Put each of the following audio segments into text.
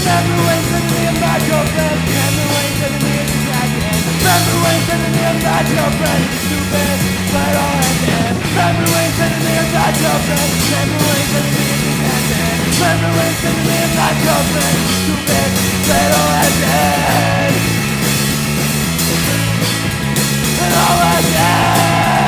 Remember when you said to me I'm not your friend. Remember when you said to me it's a jacket. Remember when you said to me I'm not your friend. You're stupid, but all I can. Remember when you said to me I'm not your friend. Remember when you said to me it's a jacket. Remember when you said to me I'm not your friend. You're stupid, but all I can. And all I can.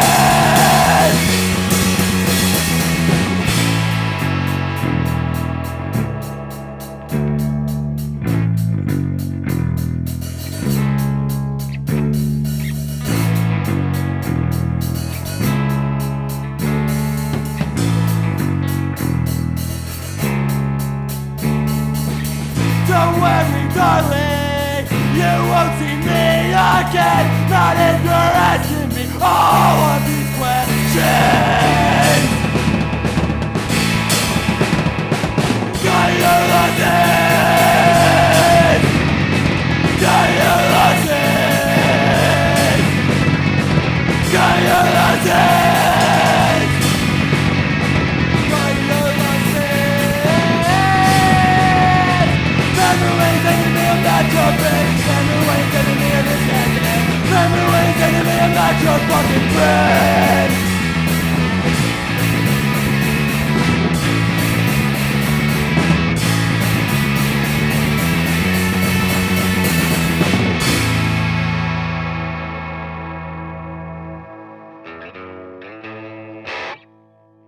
Don't worry, darling, you won't see me again. Not interested in me. All of these questions.